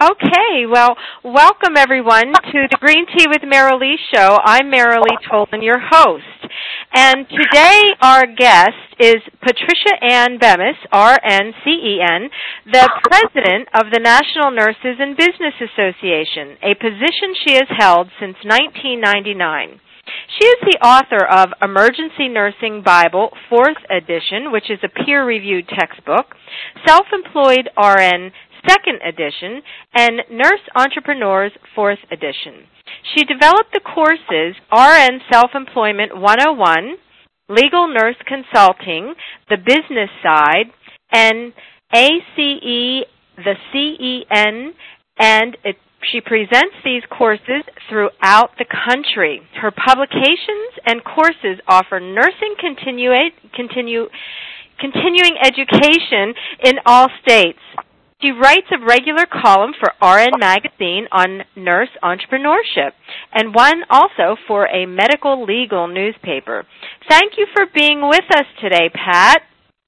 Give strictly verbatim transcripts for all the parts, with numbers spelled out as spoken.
Okay, well, welcome everyone to the Green Tea with Marilee show. I'm Marilee Tolan, your host. And today our guest is Patricia Ann Bemis, R N C E N, the president of the National Nurses and Business Association, a position she has held since nineteen ninety-nine. She is the author of Emergency Nursing Bible, fourth edition, which is a peer-reviewed textbook, Self-Employed R N, second edition, and Nurse Entrepreneurs, fourth edition. She developed the courses R N Self-Employment one oh one, Legal Nurse Consulting, the Business Side, and A C E, the C E N, and it, she presents these courses throughout the country. Her publications and courses offer nursing continua- continue, continuing education in all states. She writes a regular column for R N Magazine on nurse entrepreneurship and one also for a medical legal newspaper. Thank you for being with us today, Pat.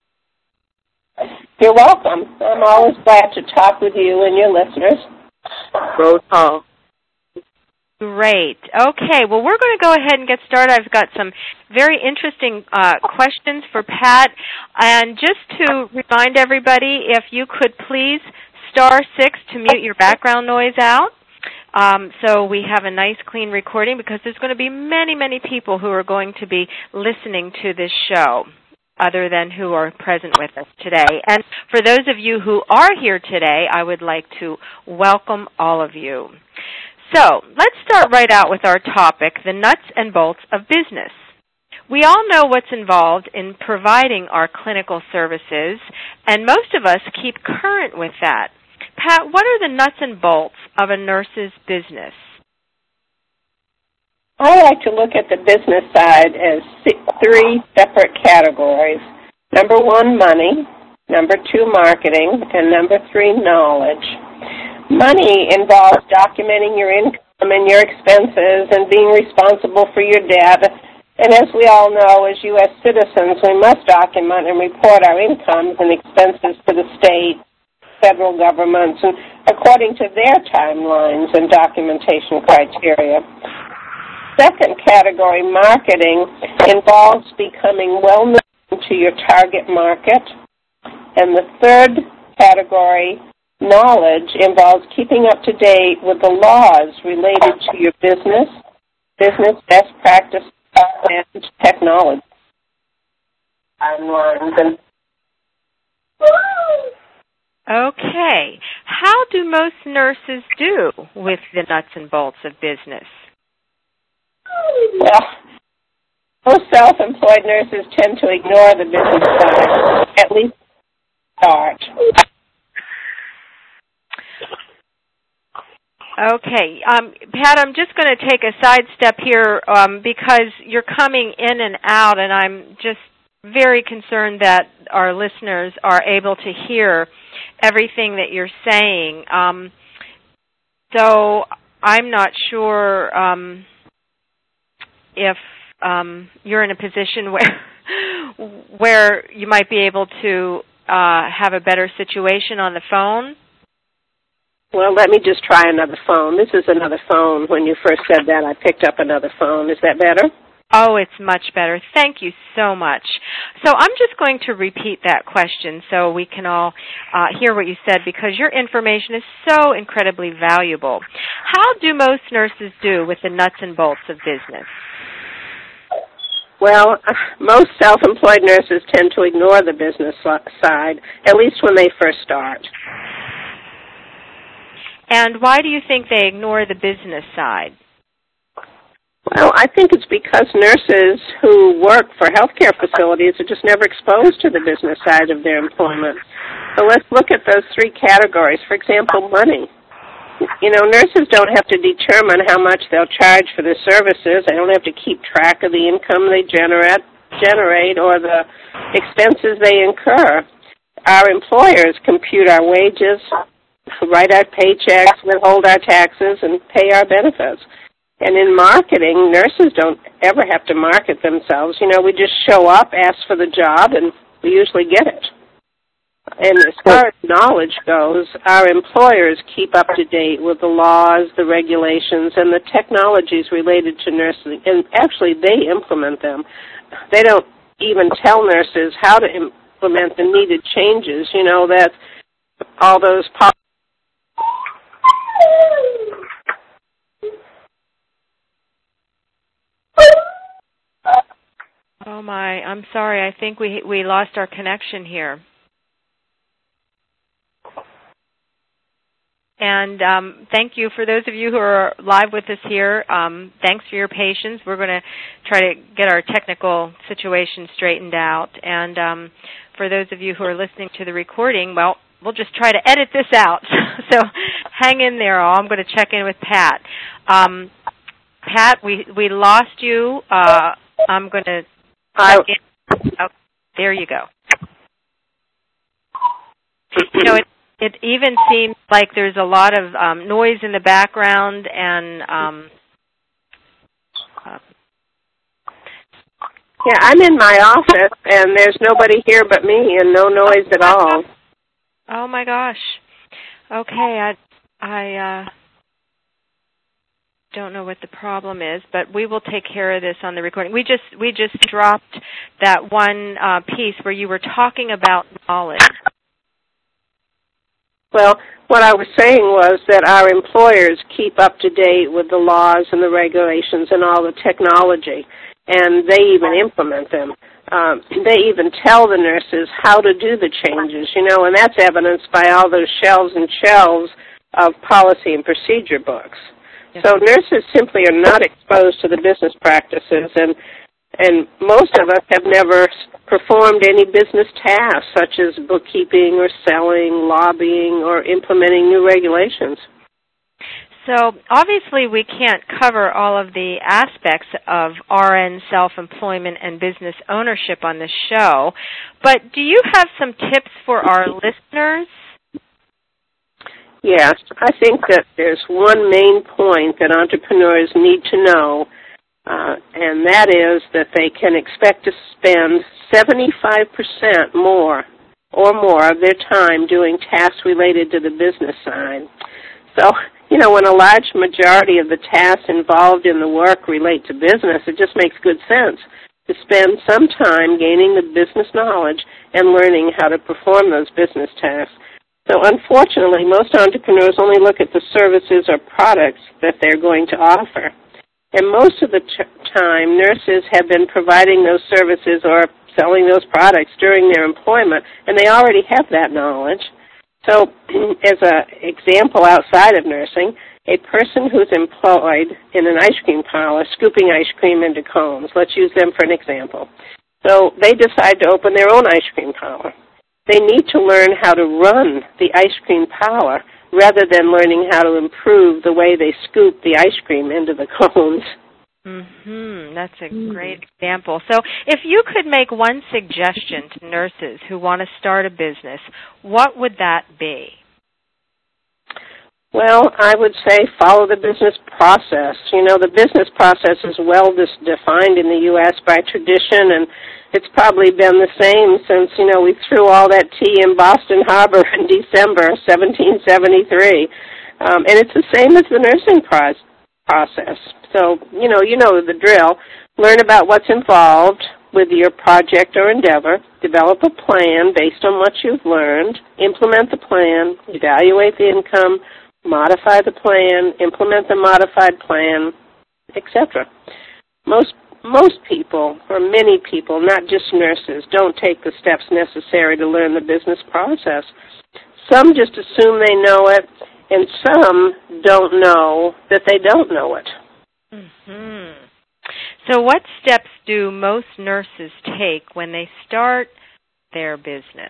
You're welcome. I'm always glad to talk with you and your listeners. Roll call. Great. Okay, well, we're going to go ahead and get started. I've got some very interesting uh, questions for Pat. And just to remind everybody, if you could please star six to mute your background noise out. Um, so we have a nice, clean recording because there's going to be many, many people who are going to be listening to this show other than who are present with us today. And for those of you who are here today, I would like to welcome all of you. So let's start right out with our topic, the nuts and bolts of business. We all know what's involved in providing our clinical services, and most of us keep current with that. Pat, what are the nuts and bolts of a nurse's business? I like to look at the business side as three separate categories. Number one, money. Number two, marketing. And number three, knowledge. Money involves documenting your income and your expenses and being responsible for your debt. And as we all know, as U S citizens, we must document and report our incomes and expenses to the state, federal governments, and according to their timelines and documentation criteria. Second category, marketing, involves becoming well-known to your target market. And the third category, knowledge, involves keeping up to date with the laws related to your business, business best practices, and technology. Okay. How do most nurses do with the nuts and bolts of business? Well, most self-employed nurses tend to ignore the business side, at least start. Okay. Um, Pat, I'm just going to take a sidestep here um, because you're coming in and out, and I'm just very concerned that our listeners are able to hear everything that you're saying. Um, so I'm not sure um, if um, you're in a position where where you might be able to uh, have a better situation on the phone. Well, let me just try another phone. This is another phone. When you first said that, I picked up another phone. Is that better? Oh, it's much better. Thank you so much. So I'm just going to repeat that question so we can all uh, hear what you said because your information is so incredibly valuable. How do most nurses do with the nuts and bolts of business? Well, most self-employed nurses tend to ignore the business side, at least when they first start. And why do you think they ignore the business side? Well, I think it's because nurses who work for healthcare facilities are just never exposed to the business side of their employment. So let's look at those three categories. For example, money. You know, nurses don't have to determine how much they'll charge for their services. They don't have to keep track of the income they generate, generate or the expenses they incur. Our employers compute our wages, write our paychecks, withhold our taxes, and pay our benefits. And in marketing, nurses don't ever have to market themselves. You know, we just show up, ask for the job, and we usually get it. And as far as knowledge goes, our employers keep up to date with the laws, the regulations, and the technologies related to nursing. And actually, they implement them. They don't even tell nurses how to implement the needed changes. You know, that all those po- Oh my, I'm sorry. I think we we lost our connection here. And um, thank you for those of you who are live with us here. Um, thanks for your patience. We're going to try to get our technical situation straightened out. And um, for those of you who are listening to the recording, well, we'll just try to edit this out. So hang in there. I'm going to check in with Pat. Um, Pat, we, we lost you. Uh, I'm going to check in. Oh, there you go. You know, it's It even seems like there's a lot of um, noise in the background, and um, uh, yeah, I'm in my office, and there's nobody here but me, and no noise at all. Oh my gosh. Okay, I I uh, don't know what the problem is, but we will take care of this on the recording. We just we just dropped that one uh, piece where you were talking about knowledge. Well, what I was saying was that our employers keep up to date with the laws and the regulations and all the technology, and they even implement them. Um, they even tell the nurses how to do the changes, you know, and that's evidenced by all those shelves and shelves of policy and procedure books. Yes. So nurses simply are not exposed to the business practices, and and most of us have never performed any business tasks such as bookkeeping or selling, lobbying, or implementing new regulations. So obviously we can't cover all of the aspects of R N self-employment and business ownership on this show, but do you have some tips for our listeners? Yes, I think that there's one main point that entrepreneurs need to know, Uh, and that is that they can expect to spend seventy-five percent more or more of their time doing tasks related to the business side. So, you know, when a large majority of the tasks involved in the work relate to business, it just makes good sense to spend some time gaining the business knowledge and learning how to perform those business tasks. So unfortunately, most entrepreneurs only look at the services or products that they're going to offer. And most of the t- time, nurses have been providing those services or selling those products during their employment, and they already have that knowledge. So as an example outside of nursing, a person who's employed in an ice cream parlor scooping ice cream into cones, let's use them for an example. So they decide to open their own ice cream parlor. They need to learn how to run the ice cream parlor rather than learning how to improve the way they scoop the ice cream into the cones. Mm-hmm. That's a great example. So if you could make one suggestion to nurses who want to start a business, what would that be? Well, I would say follow the business process. You know, the business process is well dis- defined in the U S by tradition, and it's probably been the same since, you know, we threw all that tea in Boston Harbor in December seventeen seventy-three. Um, and it's the same as the nursing pro- process. So, you know, you know the drill. Learn about what's involved with your project or endeavor. Develop a plan based on what you've learned. Implement the plan. Evaluate the income. Modify the plan. Implement the modified plan, et cetera. Most Most people, or many people, not just nurses, don't take the steps necessary to learn the business process. Some just assume they know it, and some don't know that they don't know it. Mm-hmm. So what steps do most nurses take when they start their business?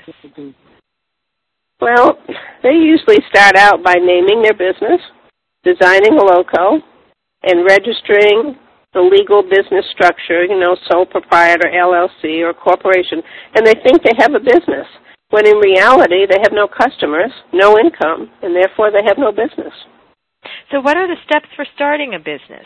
Well, they usually start out by naming their business, designing a logo, and registering the legal business structure, you know, sole proprietor, L L C, or corporation, and they think they have a business, when in reality they have no customers, no income, and therefore they have no business. So what are the steps for starting a business?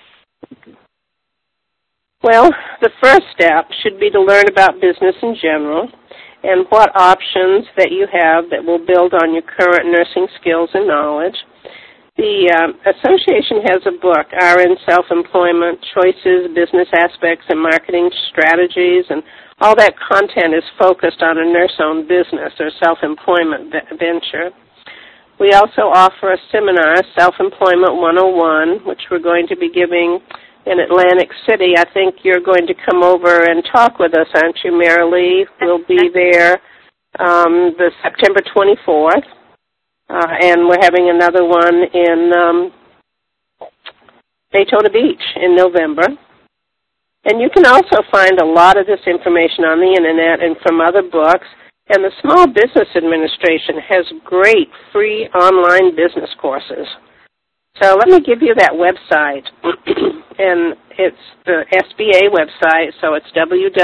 Well, the first step should be to learn about business in general and what options that you have that will build on your current nursing skills and knowledge. The um, association has a book, R N Self-Employment, Choices, Business Aspects, and Marketing Strategies, and all that content is focused on a nurse-owned business or self-employment venture. We also offer a seminar, Self-Employment one oh one, which we're going to be giving in Atlantic City. I think you're going to come over and talk with us, aren't you, Marilee? We'll be there um, the September twenty-fourth. Uh, and we're having another one in um, Daytona Beach in November. And you can also find a lot of this information on the Internet and from other books. And the Small Business Administration has great free online business courses. So let me give you that website. And it's the S B A website, so it's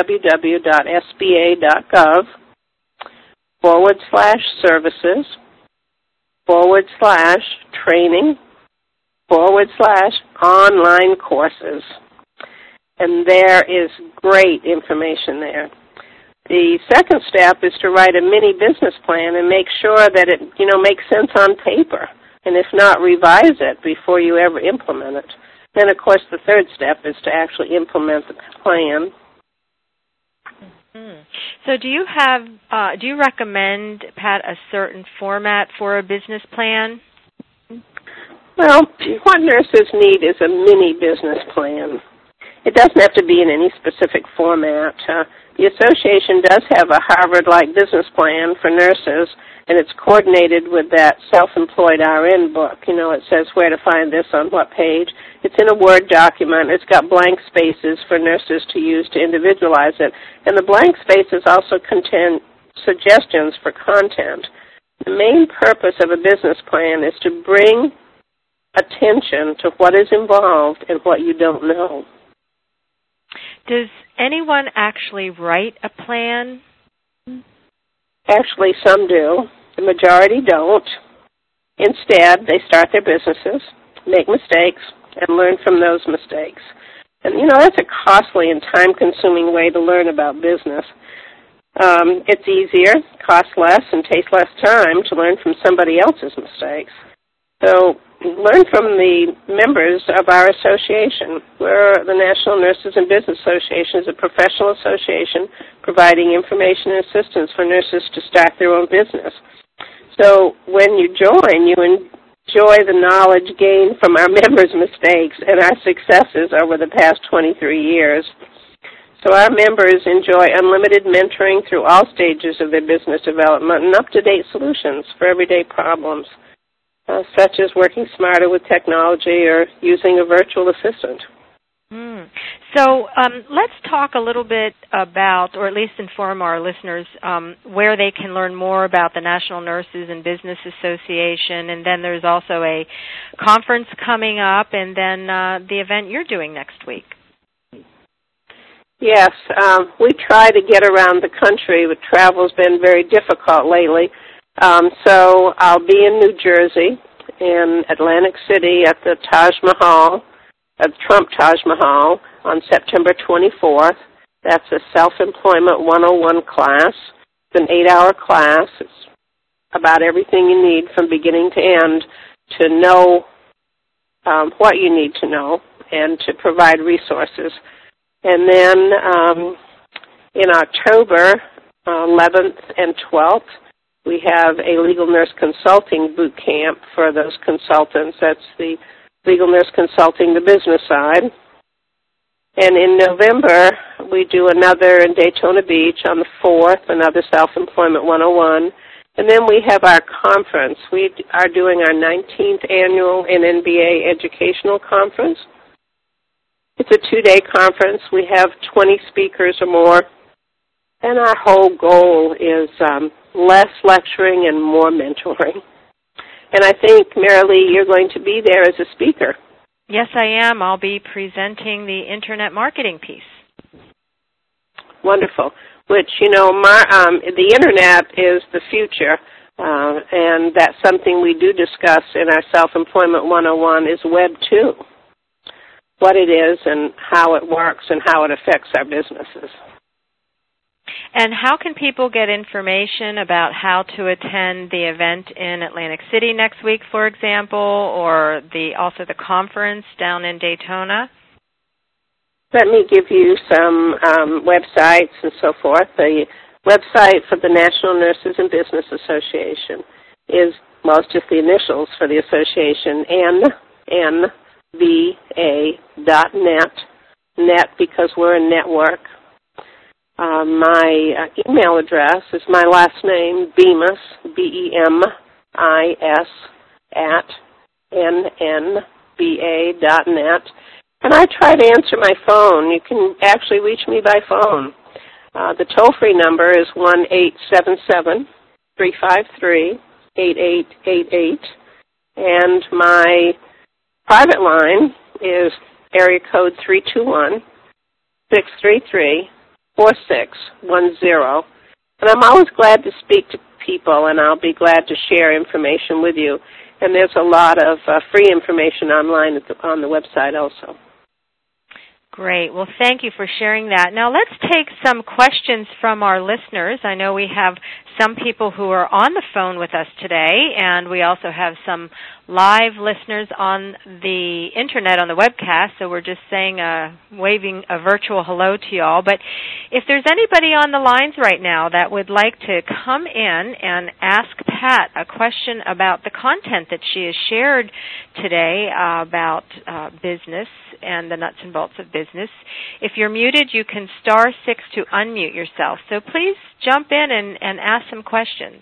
www.sba.gov forward slash services. forward slash training, forward slash online courses. And there is great information there. The second step is to write a mini business plan and make sure that it, you know, makes sense on paper. And if not, revise it before you ever implement it. Then, of course, the third step is to actually implement the plan. So do you have, uh, do you recommend, Pat, a certain format for a business plan? Well, what nurses need is a mini business plan. It doesn't have to be in any specific format. Uh, the association does have a Harvard-like business plan for nurses, and it's coordinated with that self-employed R N book. You know, it says where to find this on what page. It's in a Word document. It's got blank spaces for nurses to use to individualize it. And the blank spaces also contain suggestions for content. The main purpose of a business plan is to bring attention to what is involved and what you don't know. Does anyone actually write a plan? Actually, some do. The majority don't. Instead, they start their businesses, make mistakes, and learn from those mistakes. And, you know, that's a costly and time-consuming way to learn about business. Um, it's easier, costs less, and takes less time to learn from somebody else's mistakes. So learn from the members of our association. We're the National Nurses and Business Association. It's a professional association providing information and assistance for nurses to start their own business. So when you join, you enjoy the knowledge gained from our members' mistakes and our successes over the past twenty-three years. So our members enjoy unlimited mentoring through all stages of their business development and up-to-date solutions for everyday problems, uh, such as working smarter with technology or using a virtual assistant. Mm. So um, let's talk a little bit about, or at least inform our listeners, um, where they can learn more about the National Nurses and Business Association, and then there's also a conference coming up, and then uh, the event you're doing next week. Yes, um, we try to get around the country, but travel's been very difficult lately. Um, so I'll be in New Jersey, in Atlantic City at the Taj Mahal, at Trump Taj Mahal, on September twenty-fourth. That's a Self-Employment one oh one class. It's an eight-hour class. It's about everything you need from beginning to end to know um, what you need to know and to provide resources. And then um, in October uh, eleventh and twelfth, we have a legal nurse consulting boot camp for those consultants. That's the legal nurse consulting, the business side. And in November, we do another in Daytona Beach on the fourth, another Self-Employment one oh one. And then we have our conference. We are doing our nineteenth annual N N B A Educational Conference. It's a two-day conference. We have twenty speakers or more. And our whole goal is um, less lecturing and more mentoring. And I think, Marilee, you're going to be there as a speaker. Yes, I am. I'll be presenting the Internet marketing piece. Wonderful. Which, you know, my, um, the Internet is the future, uh, and that's something we do discuss in our Self-Employment one oh one is Web two. What it is and how it works and how it affects our businesses. And how can people get information about how to attend the event in Atlantic City next week, for example, or the also the conference down in Daytona? Let me give you some um, websites and so forth. The website for the National Nurses in Business Association is, well, it's just the initials for the association, N N B A dot net, net because we're a network. Uh, my uh, email address is my last name, Bemis, B E M I S, at N N B A dot net. And I try to answer my phone. You can actually reach me by phone. Uh, the toll-free number is one eight seven seven, three five three, eight eight eight eight. And my private line is area code three two one, six three three, four six one zero. And I'm always glad to speak to people, and I'll be glad to share information with you. And there's a lot of uh, free information online at the, on the website also. Great. Well, thank you for sharing that. Now let's take some questions from our listeners. I know we have some people who are on the phone with us today, and we also have some live listeners on the Internet on the webcast, so we're just saying, uh, waving a virtual hello to you all. But if there's anybody on the lines right now that would like to come in and ask Pat a question about the content that she has shared today uh, about uh, business and the nuts and bolts of business, if you're muted, you can star six to unmute yourself. So please jump in and, and ask some questions.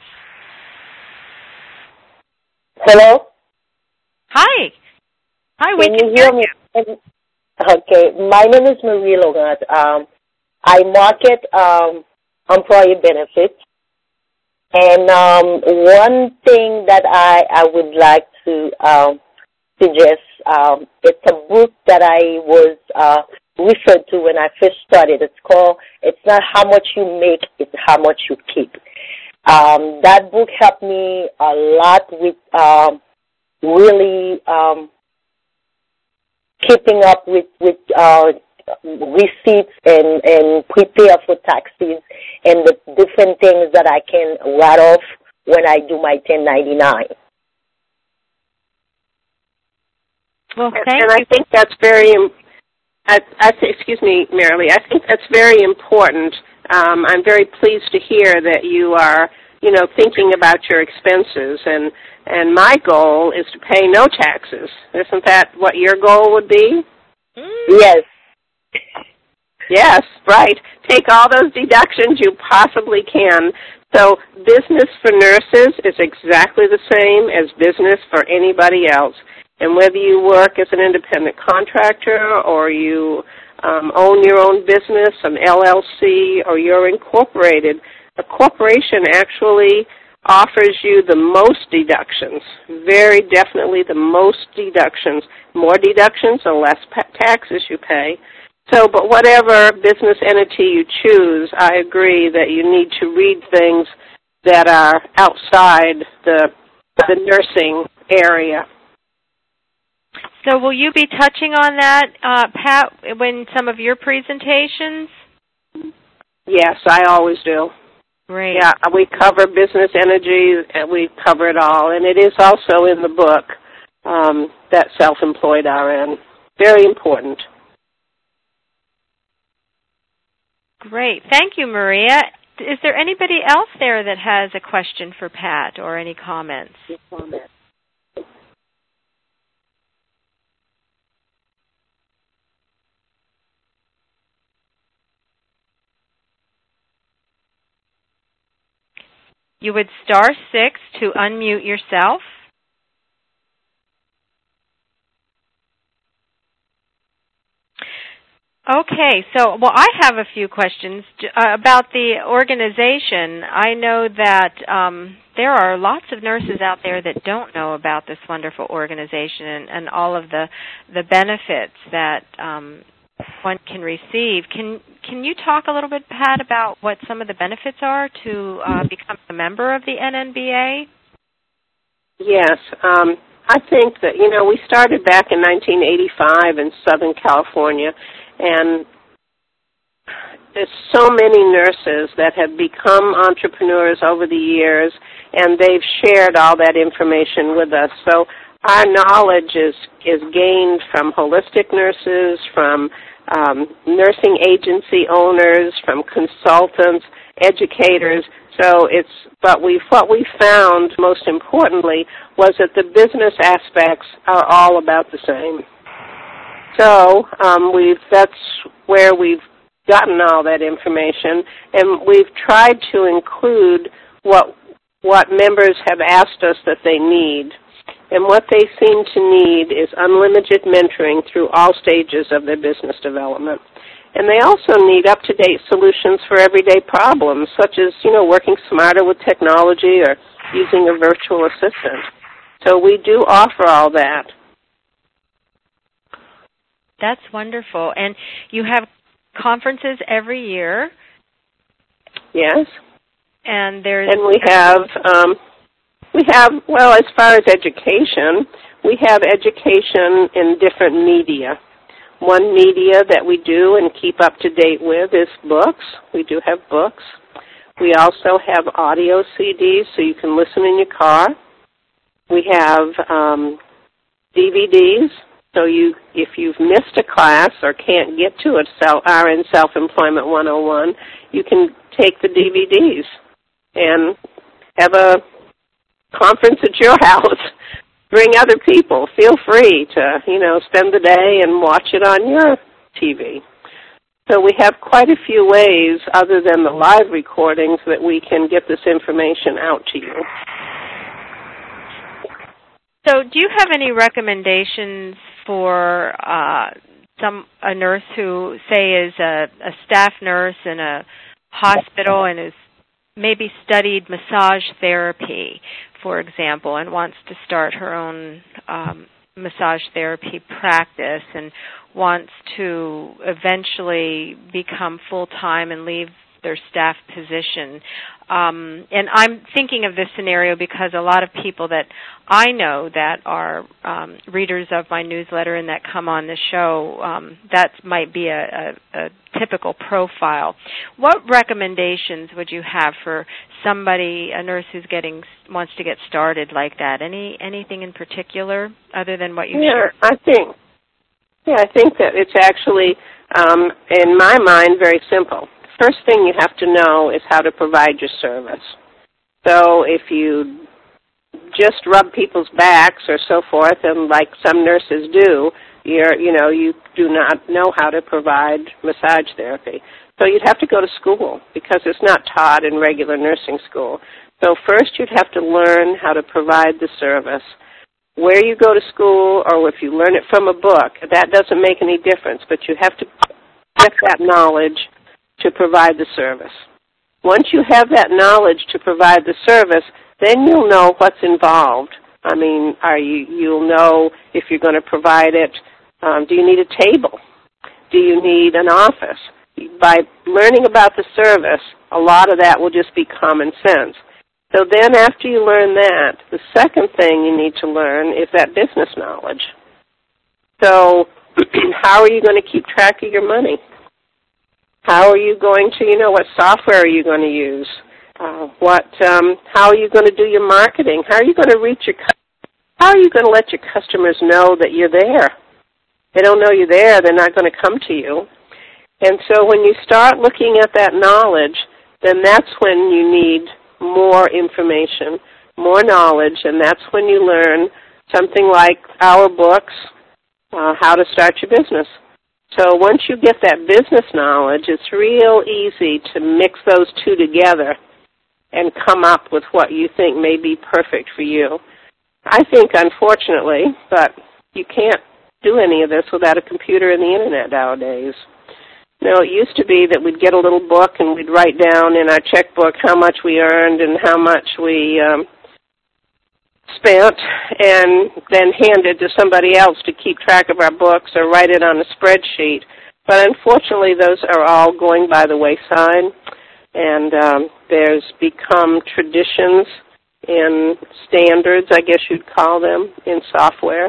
Hello? Hi. Hi, we can, can you hear me? You. Okay, my name is Marie Logan. Um, I market um, employee benefits. And um, one thing that I, I would like to um, suggest, um, it's a book that I was uh, referred to when I first started. It's called, It's Not How Much You Make, It's How Much You Keep. Um, that book helped me a lot with um, really um, keeping up with, with uh, receipts and, and prepare for taxes and the different things that I can write off when I do my ten ninety-nine. Well, thank and, and you. I think that's very, I, I excuse me, Marilee, I think that's very important. Um, I'm very pleased to hear that you are, you know, thinking about your expenses, and and my goal is to pay no taxes. Isn't that what your goal would be? Yes. Yes, right. Take all those deductions you possibly can. So business for nurses is exactly the same as business for anybody else. And whether you work as an independent contractor or you um, own your own business, an L L C, or you're incorporated, a corporation actually offers you the most deductions, very definitely the most deductions. More deductions, the less taxes you pay. So, but whatever business entity you choose, I agree that you need to read things that are outside the the nursing area. So will you be touching on that, uh, Pat, in some of your presentations? Yes, I always do. Great. Yeah, we cover business energy, and we cover it all. And it is also in the book, um, that Self-Employed R N. Very important. Great. Thank you, Maria. Is there anybody else there that has a question for Pat or any comments? comments? You would star six to unmute yourself. Okay, so, well, I have a few questions uh, about the organization. I know that um, there are lots of nurses out there that don't know about this wonderful organization and, and all of the the benefits that um, one can receive. Can can you talk a little bit, Pat, about what some of the benefits are to uh, become a member of the N N B A? Yes. Um, I think that, you know, we started back in nineteen eighty-five in Southern California, and there's so many nurses that have become entrepreneurs over the years, and they've shared all that information with us. So our knowledge is, is gained from holistic nurses, from um, nursing agency owners, from consultants, educators. So it's, but we, what we found most importantly was that the business aspects are all about the same. So um, we've, that's where we've gotten all that information, and we've tried to include what what members have asked us that they need. And what they seem to need is unlimited mentoring through all stages of their business development. And they also need up-to-date solutions for everyday problems, such as, you know, working smarter with technology or using a virtual assistant. So we do offer all that. That's wonderful. And you have conferences every year. Yes. And there's and we have um, we have well, as far as education, we have education in different media. One media that we do and keep up to date with is books. We do have books. We also have audio C Ds, so you can listen in your car. We have um, D V Ds. So you, if you've missed a class or can't get to it, R N Self-Employment one oh one, you can take the D V Ds and have a conference at your house. Bring other people. Feel free to, you know, spend the day and watch it on your T V. So we have quite a few ways, other than the live recordings, that we can get this information out to you. So do you have any recommendations for uh, some a nurse who, say, is a, a staff nurse in a hospital and has maybe studied massage therapy, for example, and wants to start her own um, massage therapy practice and wants to eventually become full-time and leave their staff position? Um, and I'm thinking of this scenario because a lot of people that I know that are um, readers of my newsletter and that come on the show, um, that might be a, a, a typical profile. What recommendations would you have for somebody, a nurse who's getting wants to get started like that? Any anything in particular other than what you yeah, shared? I think. Yeah, I think that it's actually, um, in my mind, very simple. First thing you have to know is how to provide your service. So if you just rub people's backs or so forth, and like some nurses do, you're, you know, you do not know how to provide massage therapy. So you'd have to go to school because it's not taught in regular nursing school. So first you'd have to learn how to provide the service. Where you go to school or if you learn it from a book, that doesn't make any difference, but you have to get that knowledge to provide the service. Once you have that knowledge to provide the service, then you'll know what's involved. I mean, are you, you'll know if you're going to provide it. Um, do you need a table? Do you need an office? By learning about the service, a lot of that will just be common sense. So then after you learn that, the second thing you need to learn is that business knowledge. So how are you going to keep track of your money? How are you going to, you know, what software are you going to use? Uh, what, um, how are you going to do your marketing? How are you going to reach your, how are you going to let your customers know that you're there? They don't know you're there, they're not going to come to you. And so when you start looking at that knowledge, then that's when you need more information, more knowledge, and that's when you learn something like our books, uh, How to Start Your Business. So once you get that business knowledge, it's real easy to mix those two together and come up with what you think may be perfect for you. I think, unfortunately, but you can't do any of this without a computer and the Internet nowadays. You know, it used to be that we'd get a little book and we'd write down in our checkbook how much we earned and how much we um, spent, and then hand it to somebody else to keep track of our books or write it on a spreadsheet. But unfortunately, those are all going by the wayside, and um, there's become traditions and standards, I guess you'd call them, in software.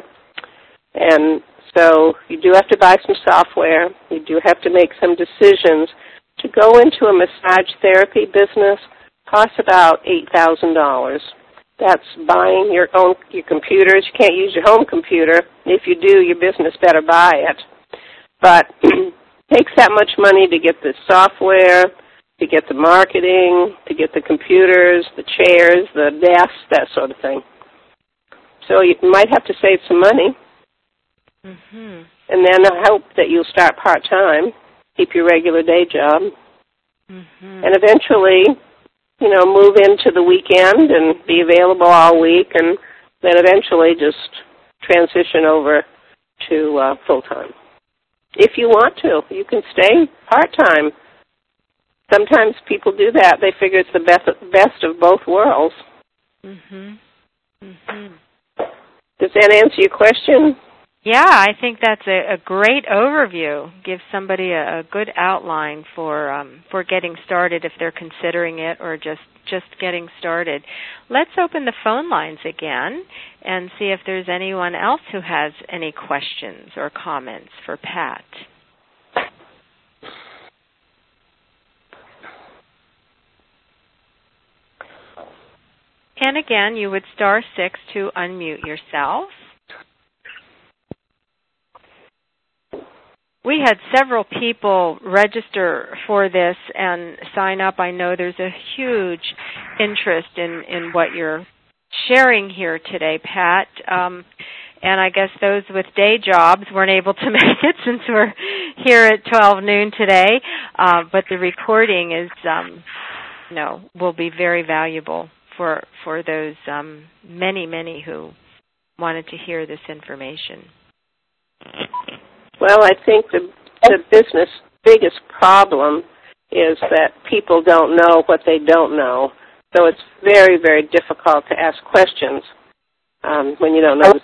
And so you do have to buy some software. You do have to make some decisions to to go into a massage therapy business costs about eight thousand dollars. That's buying your own your computers. You can't use your home computer. If you do, your business better buy it. But it takes that much money to get the software, to get the marketing, to get the computers, the chairs, the desks, that sort of thing. So you might have to save some money. Mm-hmm. And then I hope that you'll start part-time, keep your regular day job, mm-hmm. and eventually, you know, move into the weekend and be available all week, and then eventually just transition over to uh, full-time. If you want to, you can stay part-time. Sometimes people do that. They figure it's the best, best of both worlds. Mm-hmm. Mm-hmm. Does that answer your question? Yeah, I think that's a, a great overview. Gives somebody a, a good outline for um, for getting started if they're considering it or just, just getting started. Let's open the phone lines again and see if there's anyone else who has any questions or comments for Pat. And again, you would star six to unmute yourself. We had several people register for this and sign up. I know there's a huge interest in, in what you're sharing here today, Pat. Um, and I guess those with day jobs weren't able to make it since we're here at twelve noon today. Uh, but the recording is, um, you know, will be very valuable for for those um, many, many who wanted to hear this information. Well, I think the, the business biggest problem is that people don't know what they don't know. So it's very, very difficult to ask questions um, when you don't know.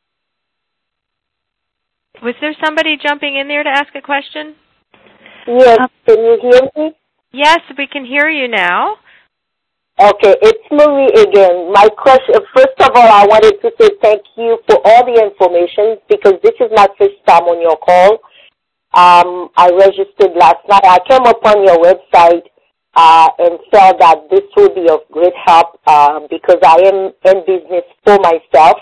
Was there somebody jumping in there to ask a question? Yes, can you hear me? Yes, we can hear you now. Okay, it's Marie again. My question, first of all, I wanted to say thank you for all the information because this is my first time on your call. Um, I registered last night. I came upon your website uh, and saw that this will be of great help uh, because I am in business for myself.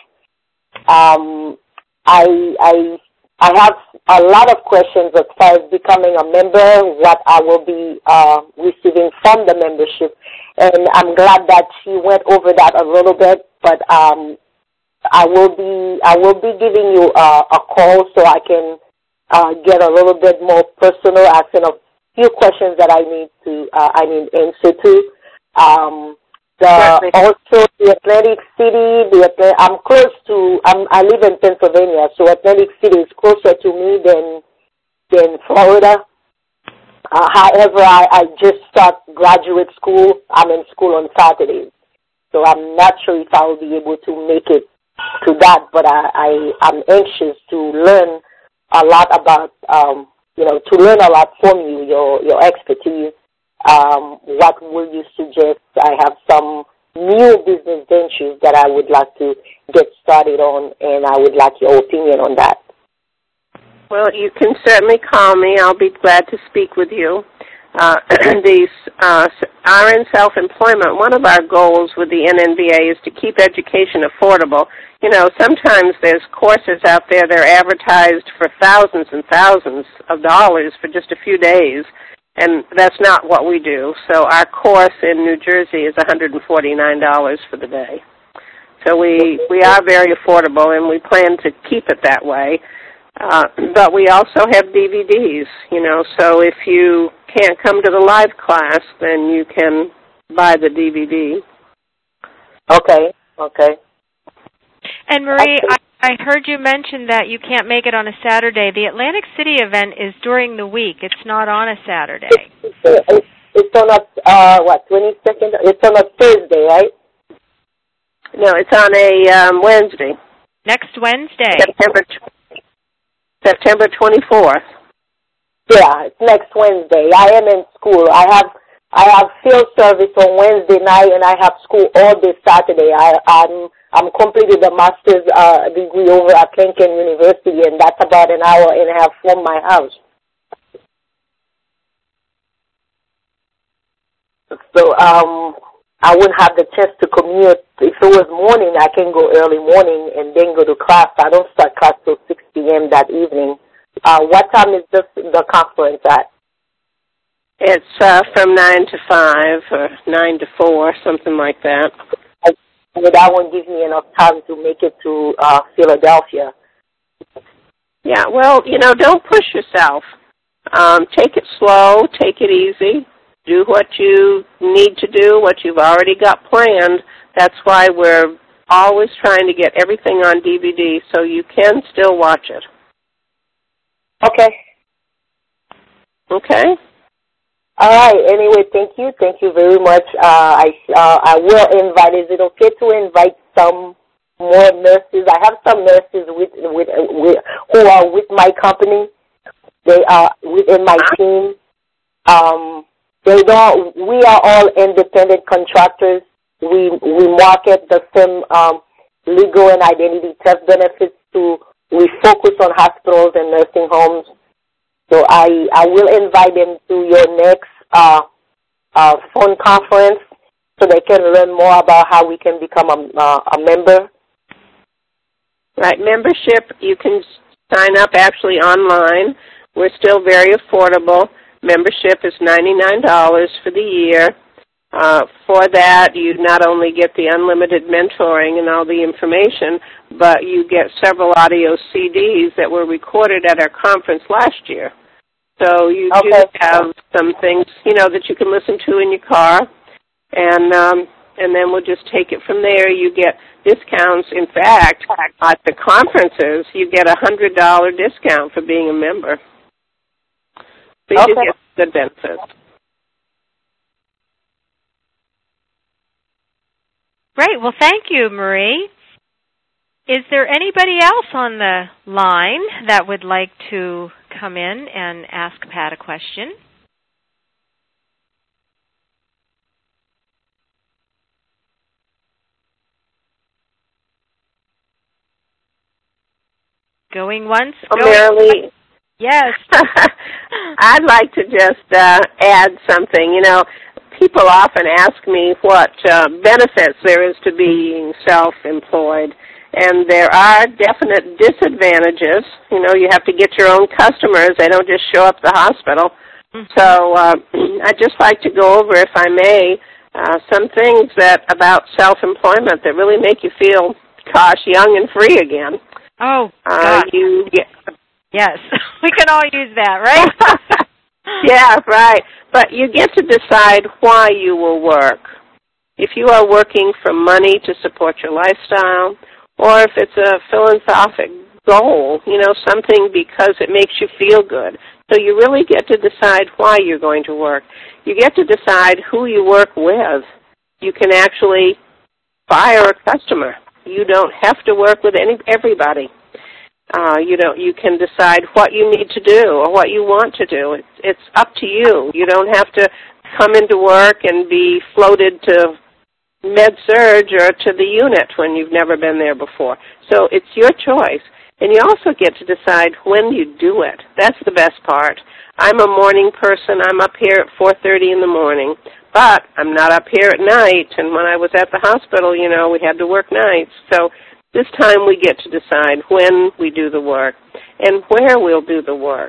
Um, I, I, I have a lot of questions as far as becoming a member, what I will be uh, receiving from the membership. And I'm glad that she went over that a little bit, but um, I will be I will be giving you a, a call so I can uh, get a little bit more personal, asking a few questions that I need to uh, I need answer to. Um, the, also, the Atlantic City, the I'm close to. I'm, I live in Pennsylvania, so Atlantic City is closer to me than than Florida. Uh, however, I, I just start graduate school. I'm in school on Saturdays, so I'm not sure if I will be able to make it to that. But I, I I'm anxious to learn a lot about, um, you know, to learn a lot from you, your your expertise. Um, what will you suggest? I have some new business ventures that I would like to get started on, and I would like your opinion on that. Well, you can certainly call me. I'll be glad to speak with you. Uh, these uh, R N self-employment, one of our goals with the N N B A is to keep education affordable. You know, sometimes there's courses out there that are advertised for thousands and thousands of dollars for just a few days, and that's not what we do. So our course in New Jersey is one hundred forty-nine dollars for the day. So we, we are very affordable, and we plan to keep it that way. Uh, but we also have D V Ds, you know, so if you can't come to the live class, then you can buy the D V D. Okay, okay. And Marie, I, I heard you mention that you can't make it on a Saturday. The Atlantic City event is during the week. It's not on a Saturday. It's, it's on a, uh, what, twenty-second? It's on a Thursday, right? No, it's on a um, Wednesday. Next Wednesday. September September twenty-fourth. Yeah, it's next Wednesday. I am in school. I have I have field service on Wednesday night, and I have school all day Saturday. I, I'm I'm completed a master's uh, degree over at Lincoln University, and that's about an hour and a half from my house. so um, I wouldn't have the chance to commute. If it was morning, I can go early morning and then go to class. I don't start class till six p.m. that evening. Uh, what time is this, the conference at? It's uh, from nine to five or nine to four, something like that. But that won't give me enough time to make it to uh, Philadelphia. Yeah, well, you know, don't push yourself. Um, take it slow, take it easy. Do what you need to do, what you've already got planned. That's why we're always trying to get everything on D V D so you can still watch it. Okay. Okay? All right. Anyway, thank you. Thank you very much. Uh, I uh, I will invite. Is it okay to invite some more nurses? I have some nurses with with, with who are with my company. They are within my team. Um, they don't. We are all independent contractors. We we market the same um, legal and identity theft benefits to. We focus on hospitals and nursing homes. So I, I will invite them to your next uh, uh, phone conference so they can learn more about how we can become a, uh, a member. Right, membership, you can sign up actually online. We're still very affordable. Membership is ninety-nine dollars for the year. Uh, for that, you not only get the unlimited mentoring and all the information, but you get several audio C Ds that were recorded at our conference last year. So you okay. do have some things, you know, that you can listen to in your car, and um, and then we'll just take it from there. You get discounts. In fact, at the conferences, you get a one hundred dollars discount for being a member. So you okay. do get good benefits. Great. Well, thank you, Marie. Is there anybody else on the line that would like to come in and ask Pat a question? Going once? Well, going Marilee, twice? Yes. I'd like to just uh, add something. You know, people often ask me what uh, benefits there is to being self-employed, and there are definite disadvantages. You know, you have to get your own customers. They don't just show up at the hospital. Mm-hmm. So uh, I'd just like to go over, if I may, uh, some things that about self-employment that really make you feel, gosh, young and free again. Oh, uh, God. You get... Yes, we can all use that, right? Yeah, right. But you get to decide why you will work. If you are working for money to support your lifestyle, or if it's a philanthropic goal, you know, something because it makes you feel good. So you really get to decide why you're going to work. You get to decide who you work with. You can actually fire a customer. You don't have to work with any everybody. Uh, you know, you can decide what you need to do or what you want to do. It's, it's up to you. You don't have to come into work and be floated to med-surg or to the unit when you've never been there before. So it's your choice. And you also get to decide when you do it. That's the best part. I'm a morning person. I'm up here at four thirty in the morning. But I'm not up here at night. And when I was at the hospital, you know, we had to work nights. So this time we get to decide when we do the work and where we'll do the work.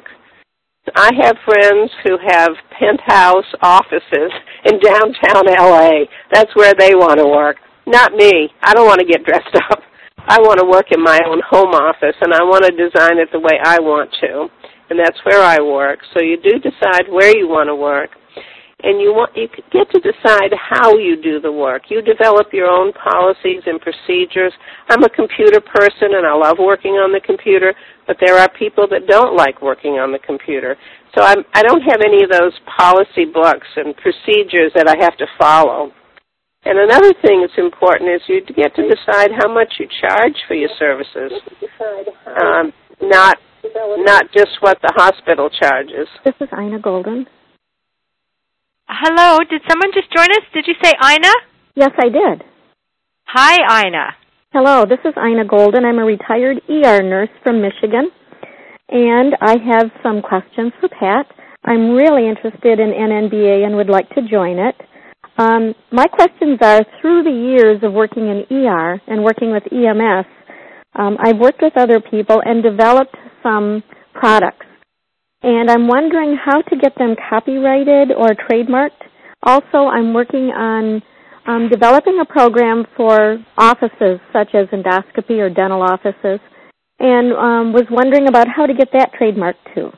I have friends who have penthouse offices in downtown L A. That's where they want to work. Not me. I don't want to get dressed up. I want to work in my own home office, and I want to design it the way I want to, and that's where I work. So you do decide where you want to work. And you want you get to decide how you do the work. You develop your own policies and procedures. I'm a computer person, and I love working on the computer, but there are people that don't like working on the computer. So I'm, I don't have any of those policy books and procedures that I have to follow. And another thing that's important is you get to decide how much you charge for your services, um, not not just what the hospital charges. This is Ina Golden. Hello, did someone just join us? Did you say Ina? Yes, I did. Hi, Ina. Hello, this is Ina Golden. I'm a retired E R nurse from Michigan, and I have some questions for Pat. I'm really interested in N N B A and would like to join it. Um, my questions are, through the years of working in E R and working with E M S, um, I've worked with other people and developed some products. And I'm wondering how to get them copyrighted or trademarked. Also, I'm working on um, developing a program for offices such as endoscopy or dental offices, and um, was wondering about how to get that trademarked too.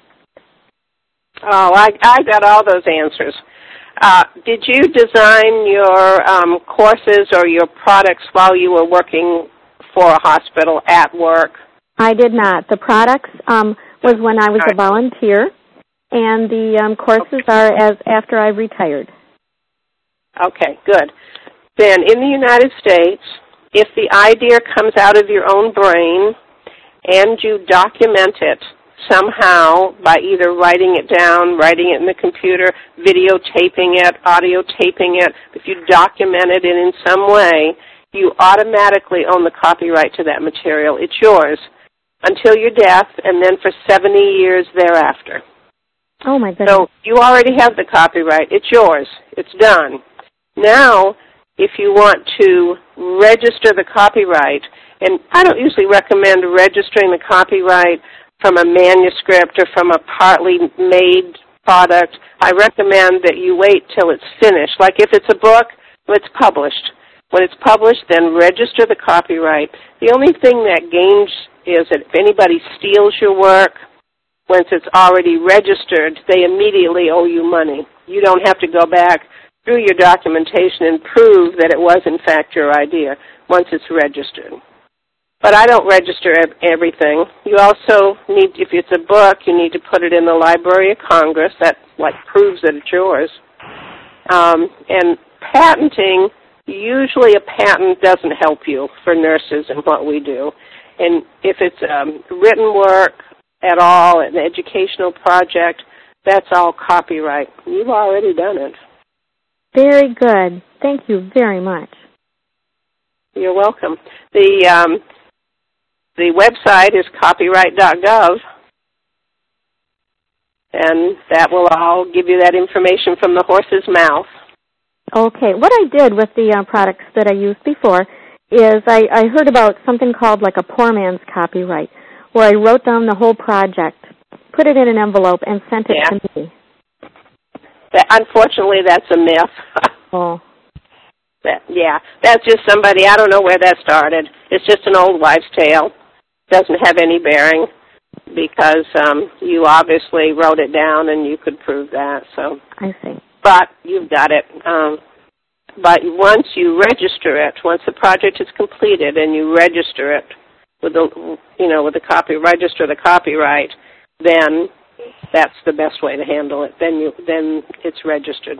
Oh, I, I got all those answers. Uh, did you design your um, courses or your products while you were working for a hospital at work? I did not. The products um, was when I was a volunteer, and the um, courses are as after I retired. Okay, good. Then in the United States, if the idea comes out of your own brain and you document it somehow by either writing it down, writing it in the computer, videotaping it, audio taping it, if you document it in some way, you automatically own the copyright to that material. It's yours until your death and then for seventy years thereafter. Oh, my goodness. So you already have the copyright. It's yours. It's done. Now, if you want to register the copyright, and I don't usually recommend registering the copyright from a manuscript or from a partly made product. I recommend that you wait till it's finished. Like if it's a book, it's published. When it's published, then register the copyright. The only thing that gains is that if anybody steals your work, once it's already registered, they immediately owe you money. You don't have to go back through your documentation and prove that it was, in fact, your idea once it's registered. But I don't register everything. You also need, if it's a book, you need to put it in the Library of Congress. That like proves that it's yours. Um, and patenting, usually a patent doesn't help you for nurses and what we do. And if it's um, written work at all, an educational project, that's all copyright. You've already done it. Very good. Thank you very much. You're welcome. The um, the website is copyright dot gov, and that will all give you that information from the horse's mouth. Okay. What I did with the uh, products that I used before is I, I heard about something called like a poor man's copyright, where I wrote down the whole project, put it in an envelope, and sent it yeah. to me. That, unfortunately, that's a myth. Oh. That, yeah, that's just somebody, I don't know where that started. It's just an old wives' tale. Doesn't have any bearing because um, you obviously wrote it down and you could prove that. So I see. But you've got it. Um, but once you register it, once the project is completed and you register it with the, you know, with the copy, register the copyright, then that's the best way to handle it. Then you, then it's registered.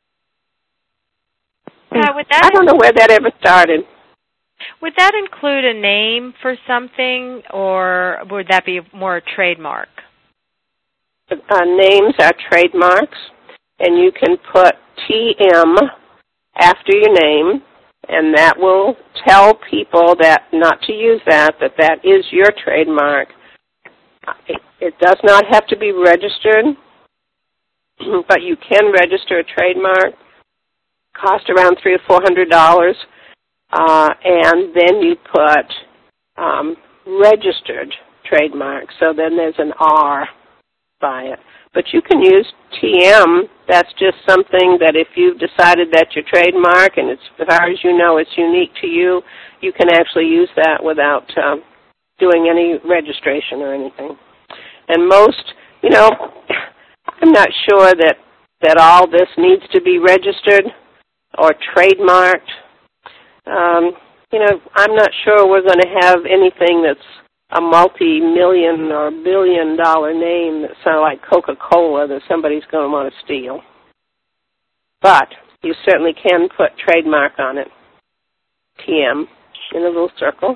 Now, would that I don't know where that ever started. Would that include a name for something, or would that be more a trademark? Uh, names are trademarks, and you can put T M after your name, and that will tell people that not to use that, that that is your trademark. It, it does not have to be registered, but you can register a trademark. Cost around three or four hundred dollars, uh, and then you put um, registered trademark. So then there's an R by it. But you can use T M. That's just something that if you've decided that's your trademark, and it's, as far as you know, it's unique to you, you can actually use that without uh, doing any registration or anything. And most, you know, I'm not sure that that all this needs to be registered or trademarked. Um, you know, I'm not sure we're going to have anything that's a multi-million or billion-dollar name that sounds like Coca-Cola that somebody's going to want to steal. But you certainly can put trademark on it, T M, in a little circle.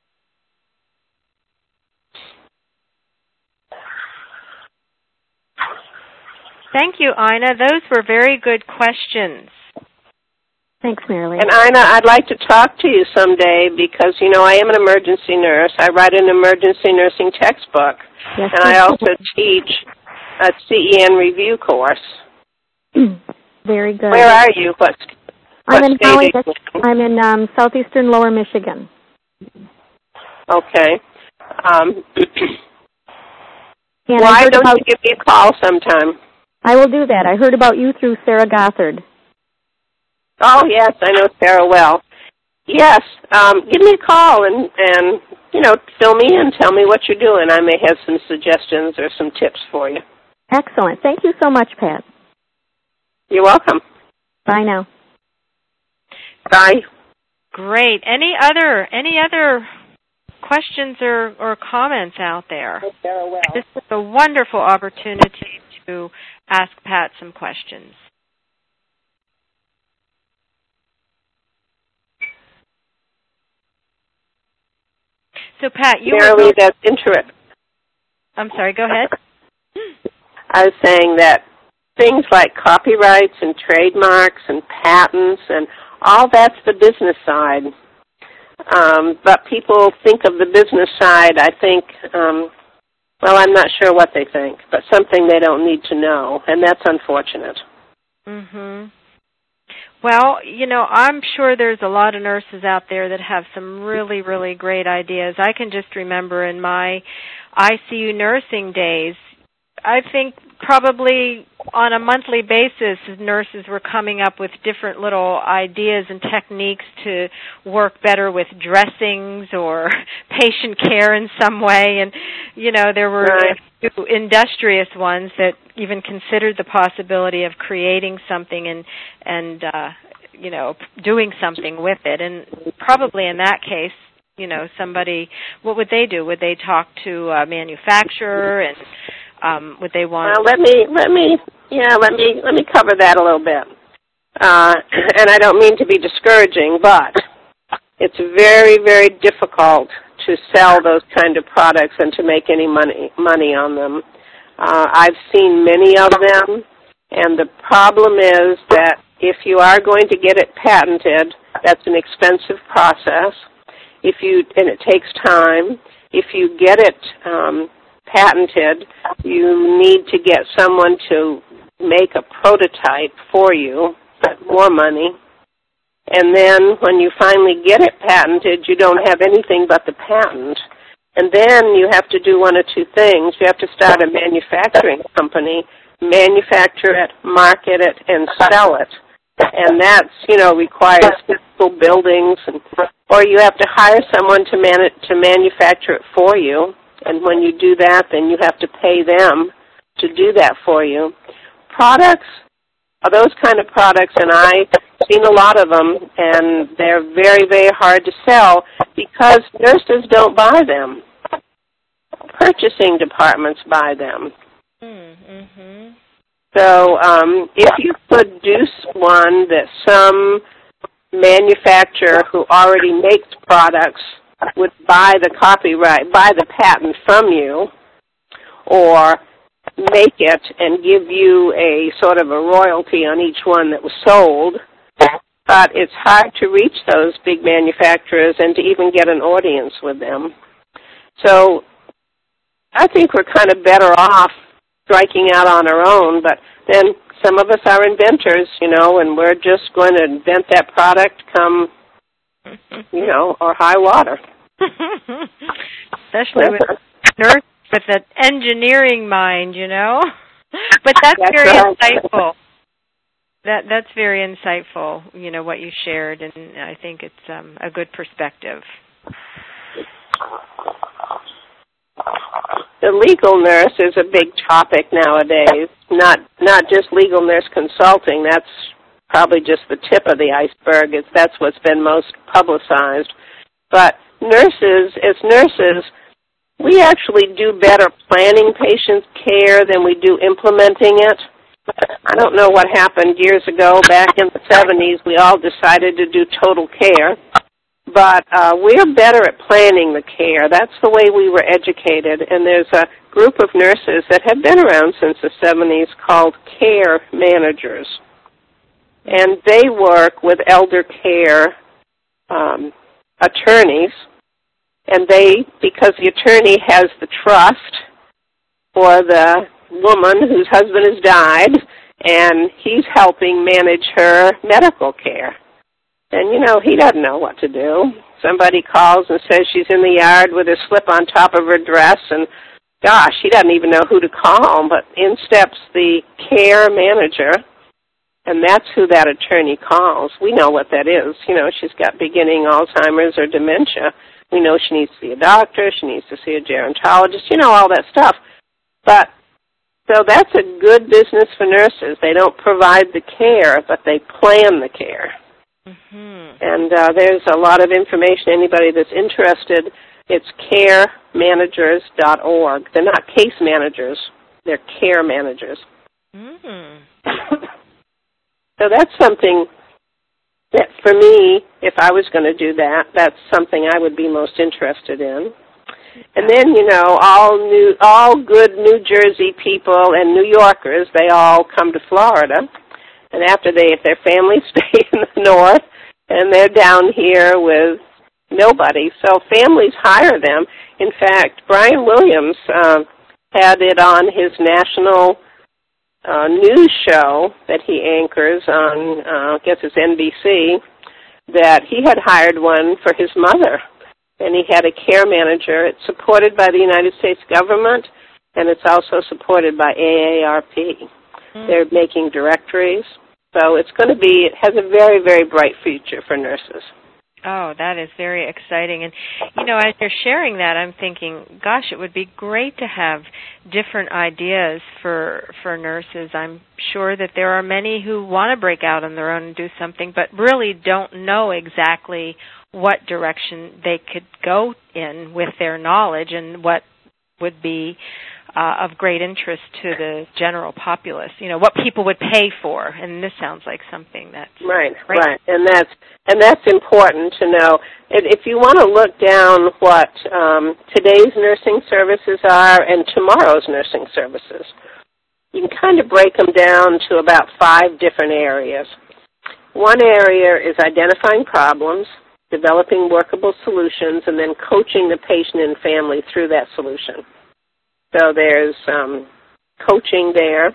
Thank you, Ina. Those were very good questions. Thanks, Marilee. And Ina, I'd like to talk to you someday because, you know, I am an emergency nurse. I write an emergency nursing textbook. Yes, and I also teach a C E N review course. Very good. Where are you? What, I'm What in state Holly. are you in? I'm in um, southeastern Lower Michigan. Okay. Um, And I why heard don't about, you give me a call sometime? I will do that. I heard about you through Sarah Gothard. Oh, yes, I know Sarah well. Yes, um, give me a call and, and, you know, fill me in. Tell me what you're doing. I may have some suggestions or some tips for you. Excellent. Thank you so much, Pat. You're welcome. Bye now. Bye. Great. Any other any other questions or, or comments out there? Sarah well. This is a wonderful opportunity to ask Pat some questions. So, Pat, you Marilee, were going, that's interesting. I'm sorry, go ahead. I was saying that things like copyrights and trademarks and patents and all that's the business side. Um, but people think of the business side, I think, um, well, I'm not sure what they think, but something they don't need to know, and that's unfortunate. Mhm. Well, you know, I'm sure there's a lot of nurses out there that have some really, really great ideas. I can just remember in my I C U nursing days, I think probably on a monthly basis, nurses were coming up with different little ideas and techniques to work better with dressings or patient care in some way. And, you know, there were Right. a few industrious ones that even considered the possibility of creating something and, and uh, you know, doing something with it. And probably in that case, you know, somebody, what would they do? Would they talk to a manufacturer and um, would they want? Well, let me let me yeah let me let me cover that a little bit. Uh, and I don't mean to be discouraging, but it's very very difficult to sell those kind of products and to make any money money on them. Uh, I've seen many of them, and the problem is that if you are going to get it patented, that's an expensive process. If you and it takes time. If you get it um, patented, you need to get someone to make a prototype for you, more money. And then when you finally get it patented, you don't have anything but the patent. And then you have to do one of two things. You have to start a manufacturing company, manufacture it, market it, and sell it. And that's, you know, requires physical buildings, and, or you have to hire someone to man it, to manufacture it for you. And when you do that, then you have to pay them to do that for you. Products are those kind of products, and I've seen a lot of them, and they're very, very hard to sell because nurses don't buy them. Purchasing departments buy them. Mm-hmm. So um, if you produce one that some manufacturer who already makes products would buy the copyright, buy the patent from you, or make it and give you a sort of a royalty on each one that was sold, but it's hard to reach those big manufacturers and to even get an audience with them. So I think we're kind of better off striking out on our own, but then some of us are inventors, you know, and we're just going to invent that product come, you know, or high water. Especially with nurse with an engineering mind, you know. But that's, that's very right. insightful. That that's very insightful, you know, what you shared, and I think it's um, a good perspective. The legal nurse is a big topic nowadays. Not not just legal nurse consulting. That's probably just the tip of the iceberg. It's that's what's been most publicized. But nurses, as nurses, we actually do better planning patient care than we do implementing it. I don't know what happened years ago. Back in the seventies, we all decided to do total care. But uh, we're better at planning the care. That's the way we were educated. And there's a group of nurses that have been around since the seventies called care managers. And they work with elder care um, attorneys. And they, because the attorney has the trust for the woman whose husband has died, and he's helping manage her medical care. And, you know, he doesn't know what to do. Somebody calls and says she's in the yard with her slip on top of her dress, and, gosh, he doesn't even know who to call. But in steps the care manager, and that's who that attorney calls. We know what that is. You know, she's got beginning Alzheimer's or dementia. We know she needs to see a doctor. She needs to see a gerontologist. You know, all that stuff. But so that's a good business for nurses. They don't provide the care, but they plan the care. Mm-hmm. And uh, there's a lot of information. Anybody that's interested, it's care managers dot org. They're not case managers. They're care managers. Mm-hmm. So that's something that, for me, if I was going to do that, that's something I would be most interested in. And then, you know, all new, all good New Jersey people and New Yorkers, they all come to Florida. And after they, if their families stay in the north, and they're down here with nobody, so families hire them. In fact, Brian Williams uh, had it on his national uh, news show that he anchors on, uh, I guess it's N B C, that he had hired one for his mother. And he had a care manager. It's supported by the United States government, and it's also supported by A A R P. Mm. They're making directories. So it's going to be, it has a very, very bright future for nurses. Oh, that is very exciting. And, you know, as you're sharing that, I'm thinking, gosh, it would be great to have different ideas for for nurses. I'm sure that there are many who want to break out on their own and do something, but really don't know exactly what direction they could go in with their knowledge and what would be uh, of great interest to the general populace. You know, what people would pay for, and this sounds like something that's right, great. right, and that's and that's important to know. If you want to look down what um, today's nursing services are and tomorrow's nursing services, you can kind of break them down to about five different areas. One area is identifying problems, developing workable solutions, and then coaching the patient and family through that solution. So there's um, coaching there.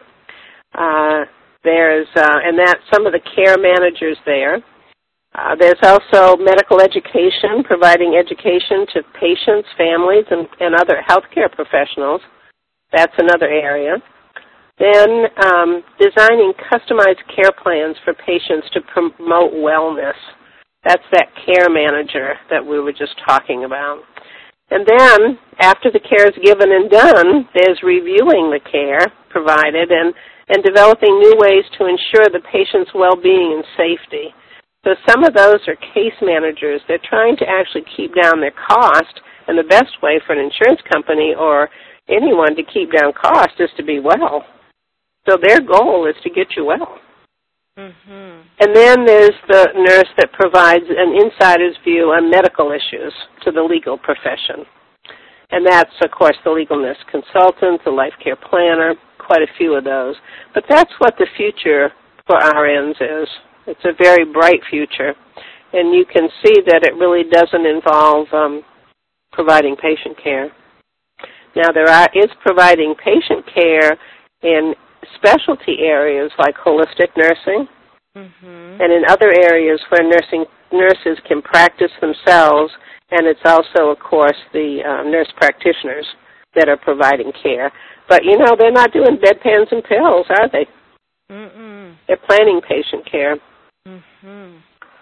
Uh, there's uh, and that's some of the care managers there. Uh, there's also medical education, providing education to patients, families, and, and other healthcare professionals. That's another area. Then um, designing customized care plans for patients to promote wellness. That's that care manager that we were just talking about. And then, after the care is given and done, there's reviewing the care provided and, and developing new ways to ensure the patient's well-being and safety. So some of those are case managers. They're trying to actually keep down their cost, and the best way for an insurance company or anyone to keep down cost is to be well. So their goal is to get you well. Mm-hmm. And then there's the nurse that provides an insider's view on medical issues to the legal profession. And that's, of course, the legal nurse consultant, the life care planner, quite a few of those. But that's what the future for R Ns is. It's a very bright future. And you can see that it really doesn't involve um, providing patient care. Now, there are, is providing patient care in specialty areas like holistic nursing, mm-hmm. and in other areas where nursing nurses can practice themselves, and it's also, of course, the uh, nurse practitioners that are providing care. But, you know, they're not doing bedpans and pills, are they? Mm-mm. They're planning patient care. Mm-hmm.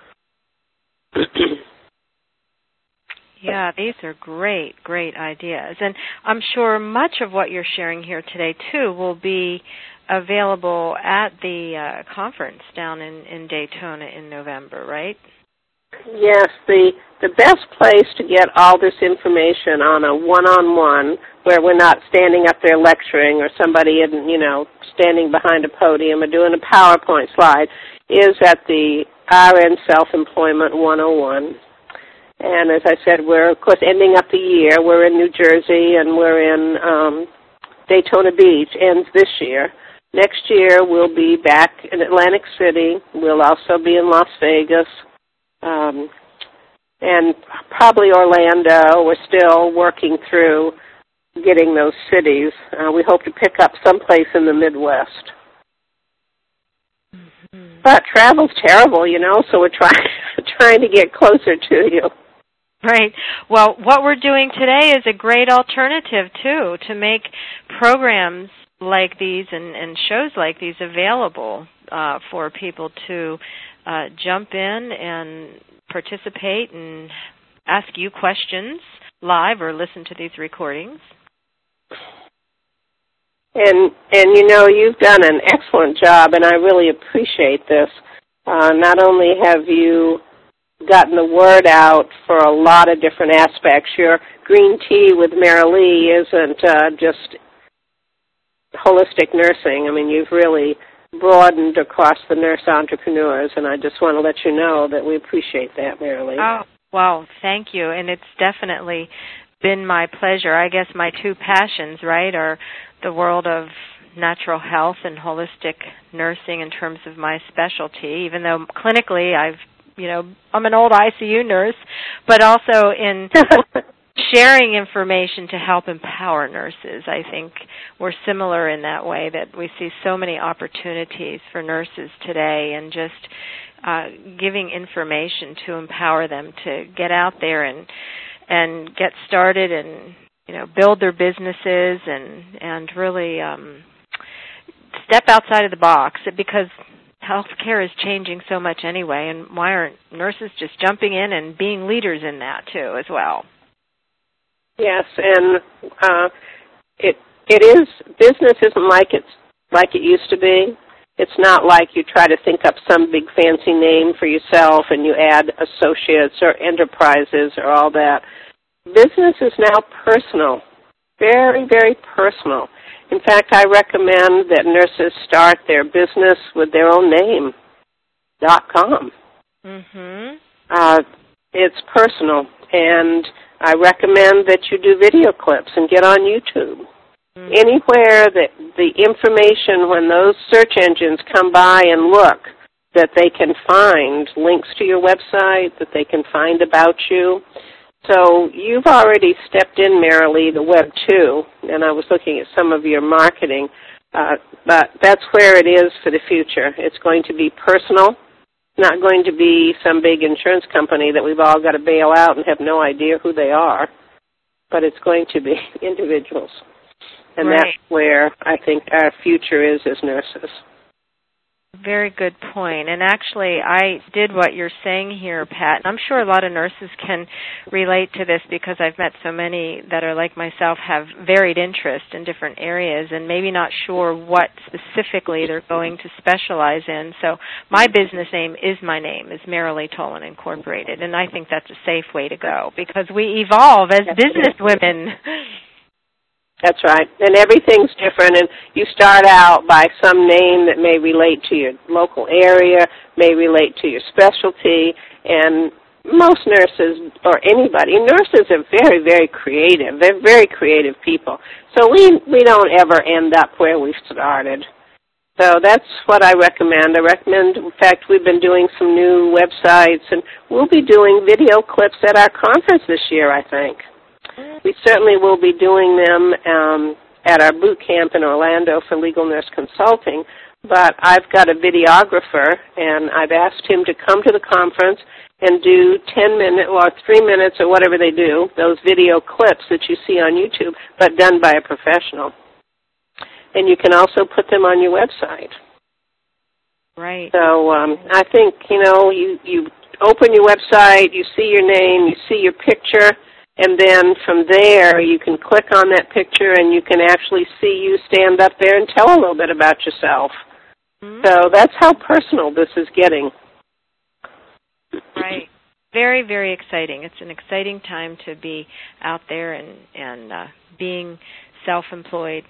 Yeah, these are great, great ideas. And I'm sure much of what you're sharing here today, too, will be available at the uh, conference down in, in Daytona in November, right? Yes, the the best place to get all this information on a one-on-one where we're not standing up there lecturing or somebody, in, you know, standing behind a podium or doing a PowerPoint slide is at the R N Self-Employment one oh one. And as I said, we're, of course, ending up the year. We're in New Jersey and we're in um, Daytona Beach, ends this year. Next year we'll be back in Atlantic City. We'll also be in Las Vegas um, and probably Orlando. We're still working through getting those cities. Uh, we hope to pick up someplace in the Midwest. Mm-hmm. But travel's terrible, you know, so we're trying trying to get closer to you. Right. Well, what we're doing today is a great alternative, too, to make programs like these and, and shows like these available uh, for people to uh, jump in and participate and ask you questions live or listen to these recordings. And, and you know, you've done an excellent job, and I really appreciate this. Uh, not only have you gotten the word out for a lot of different aspects, your Green Tea with Marilee isn't uh, just holistic nursing. I mean, you've really broadened across the nurse entrepreneurs, and I just want to let you know that we appreciate that, Marilee. Oh, wow, thank you. And it's definitely been my pleasure. I guess my two passions, right, are the world of natural health and holistic nursing in terms of my specialty, even though clinically I've, you know, I'm an old I C U nurse, but also in sharing information to help empower nurses. I think we're similar in that way, that we see so many opportunities for nurses today, and just uh, giving information to empower them to get out there and and get started and, you know, build their businesses and and really um, step outside of the box, because healthcare is changing so much anyway, and why aren't nurses just jumping in and being leaders in that too as well? Yes, and uh, it it is business isn't like it's like it used to be. It's not like you try to think up some big fancy name for yourself and you add associates or enterprises or all that. Business is now personal, very, very personal. In fact, I recommend that nurses start their business with their own name, dot com. Mm-hmm. Uh, it's personal, and I recommend that you do video clips and get on YouTube. Mm-hmm. Anywhere that the information, when those search engines come by and look, that they can find links to your website, that they can find about you. So you've already stepped in, Marilee, the web too, and I was looking at some of your marketing, uh, but that's where it is for the future. It's going to be personal, not going to be some big insurance company that we've all got to bail out and have no idea who they are, but it's going to be individuals. And right. That's where I think our future is as nurses. Very good point. And actually, I did what you're saying here, Pat, and I'm sure a lot of nurses can relate to this, because I've met so many that are like myself, have varied interest in different areas and maybe not sure what specifically they're going to specialize in. So my business name is my name, is Marilee Tolan Incorporated, and I think that's a safe way to go, because we evolve as business women. That's right. And everything's different, and you start out by some name that may relate to your local area, may relate to your specialty, and most nurses, or anybody, nurses are very, very creative. They're very creative people. So we, we don't ever end up where we started. So that's what I recommend. I recommend, in fact, we've been doing some new websites, and we'll be doing video clips at our conference this year, I think. We certainly will be doing them um, at our boot camp in Orlando for Legal Nurse Consulting, but I've got a videographer, and I've asked him to come to the conference and do ten minutes or three minutes or whatever they do, those video clips that you see on YouTube, but done by a professional. And you can also put them on your website. Right. So um, I think, you know, you, you open your website, you see your name, you see your picture, and then from there, you can click on that picture and you can actually see you stand up there and tell a little bit about yourself. Mm-hmm. So that's how personal this is getting. Right. Very, very exciting. It's an exciting time to be out there and, and uh, being self-employed.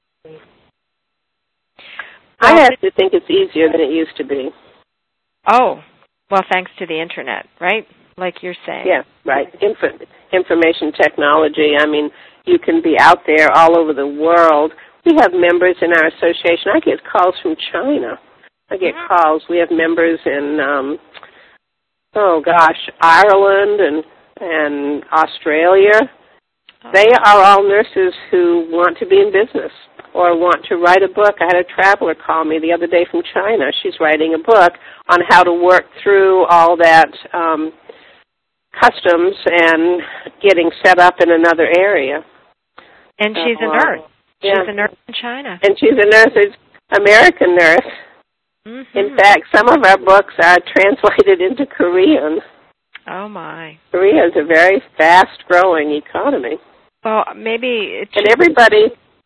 I have to think it's easier than it used to be. Oh, well, thanks to the Internet, right? Like you're saying. Yeah, right. Inf- information technology. I mean, you can be out there all over the world. We have members in our association. I get calls from China. I get yeah. calls. We have members in, um, oh gosh, Ireland and and Australia. Oh. They are all nurses who want to be in business. or want to write a book. I had a traveler call me the other day from China. She's writing a book on how to work through all that um, customs and getting set up in another area. And she's uh, a nurse. Yeah. She's a nurse in China. And she's a nurse, an American nurse. Mm-hmm. In fact, some of our books are translated into Korean. Oh, my. Korea is a very fast-growing economy. Well, maybe it should... And everybody...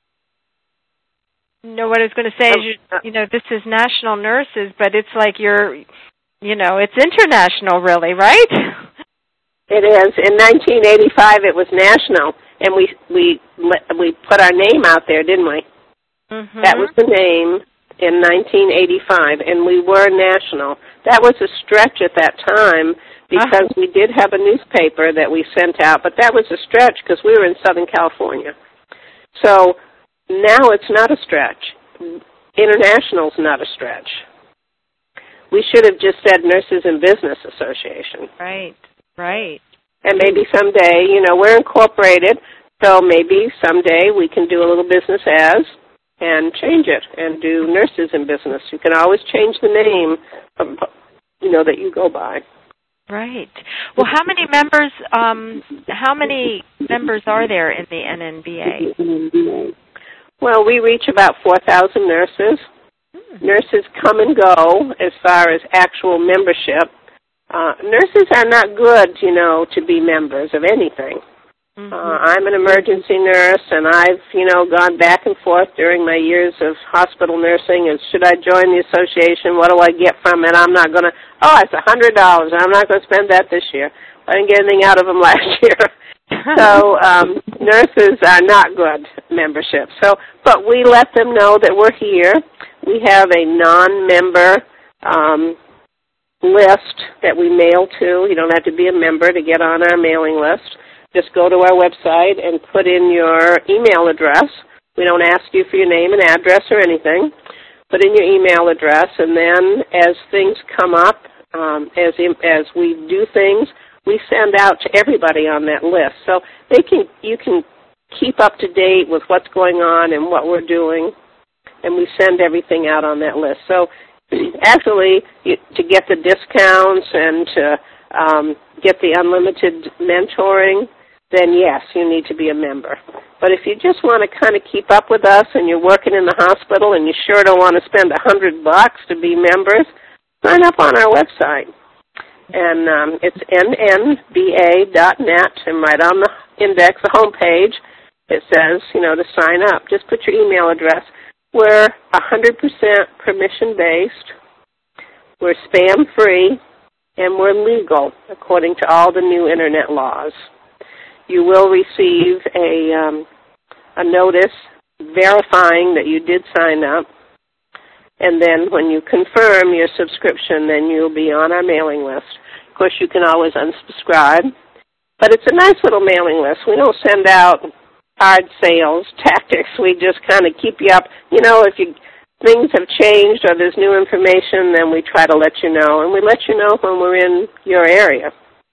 No, what I was going to say is, you, you know, this is national nurses, but it's like you're, you know, it's international, really, right? It is. In nineteen eighty-five, it was national, and we we we put our name out there, didn't we? Mm-hmm. That was the name in nineteen eighty-five, and we were national. That was a stretch at that time because uh-huh. we did have a newspaper that we sent out, but that was a stretch because we were in Southern California. So now it's not a stretch. International's not a stretch. We should have just said Nurses in Business Association. Right. Right. And maybe someday, you know, we're incorporated, so maybe someday we can do a little business as and change it and do Nurses in Business. You can always change the name, of, you know, that you go by. Right. Well, how many members? Um, how many members are there in the N N B A? Well, we reach about four thousand nurses. Hmm. Nurses come and go as far as actual membership. Uh, nurses are not good, you know, to be members of anything. Mm-hmm. Uh, I'm an emergency nurse, and I've, you know, gone back and forth during my years of hospital nursing. And should I join the association? What do I get from it? I'm not going to, oh, it's one hundred dollars. I'm not going to spend that this year. I didn't get anything out of them last year. So um, nurses are not good membership. So, but we let them know that we're here. We have a non-member um list that we mail to. You don't have to be a member to get on our mailing list. Just go to our website and put in your email address. We don't ask you for your name and address or anything. Put in your email address, and then as things come up, um, as as we do things, we send out to everybody on that list. So they can you can keep up to date with what's going on and what we're doing, and we send everything out on that list. So actually, you, to get the discounts and to um, get the unlimited mentoring, then yes, you need to be a member. But if you just want to kind of keep up with us and you're working in the hospital and you sure don't want to spend a hundred bucks to be members, sign up on our website. And um, it's N N B A dot net, and right on the index, the home page, it says, you know, to sign up. Just put your email address. We're one hundred percent permission-based, we're spam-free, and we're legal according to all the new Internet laws. You will receive a, um, a notice verifying that you did sign up, and then when you confirm your subscription, then you'll be on our mailing list. Of course, you can always unsubscribe, but it's a nice little mailing list. We don't send out hard sales tactics. We just kind of keep you up. You know, if you things have changed or there's new information, then we try to let you know, and we let you know when we're in your area.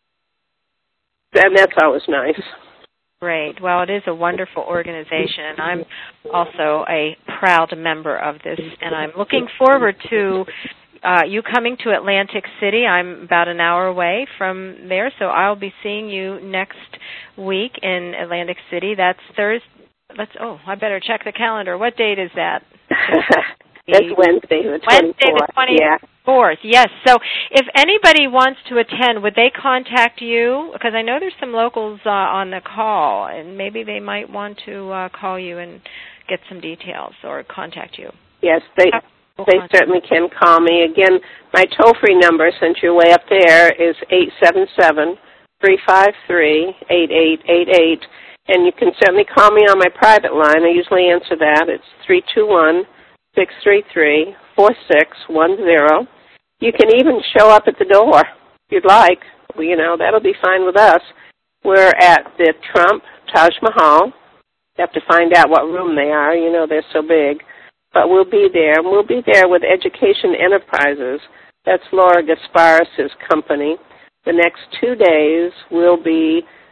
And that's always nice. Great. Well, it is a wonderful organization, and I'm also a proud member of this, and I'm looking forward to uh, you coming to Atlantic City. I'm about an hour away from there, so I'll be seeing you next week in Atlantic City. That's Thursday. Let's. Oh, I better check the calendar. What date is that? That's Wednesday, the twenty-fourth. Wednesday, the twenty-fourth. Yeah. Yes. So, if anybody wants to attend, would they contact you? Because I know there's some locals uh, on the call, and maybe they might want to uh, call you and get some details or contact you. Yes, they they certainly can call me. Again, my toll-free number, since you're way up there, is eight seven seven, three five three, eight eight eight eight. And you can certainly call me on my private line. I usually answer that. It's three two one, six three three, four six one zero. You can even show up at the door if you'd like. Well, you know, that'll be fine with us. We're at the Trump Taj Mahal. You have to find out what room they are. You know, they're so big. But we'll be there. And we'll be there with Education Enterprises. That's Laura Gasparis' company. The next two days we'll be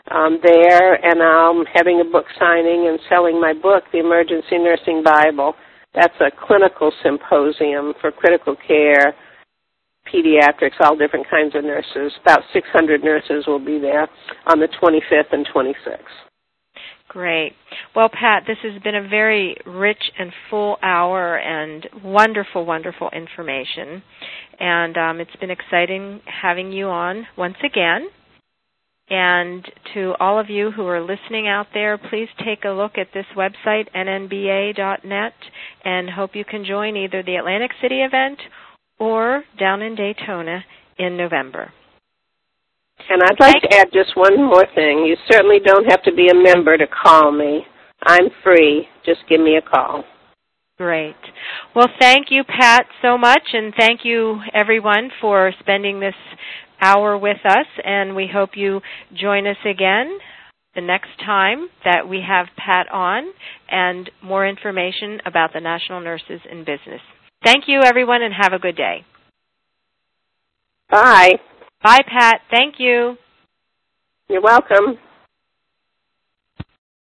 um, there, and I'm having a book signing and selling my book, The Emergency Nursing Bible. That's a clinical symposium for critical care, pediatrics, all different kinds of nurses. About six hundred nurses will be there on the twenty-fifth and twenty-sixth. Great. Well, Pat, this has been a very rich and full hour and wonderful, wonderful information. And um, it's been exciting having you on once again. And to all of you who are listening out there, please take a look at this website, N N B A dot net, and hope you can join either the Atlantic City event or down in Daytona in November. And I'd like to add just one more thing. You certainly don't have to be a member to call me. I'm free. Just give me a call. Great. Well, thank you, Pat, so much, and thank you, everyone, for spending this hour with us, and we hope you join us again the next time that we have Pat on and more information about the National Nurses in Business. Thank you, everyone, and have a good day. Bye. Bye, Pat. Thank you. You're welcome.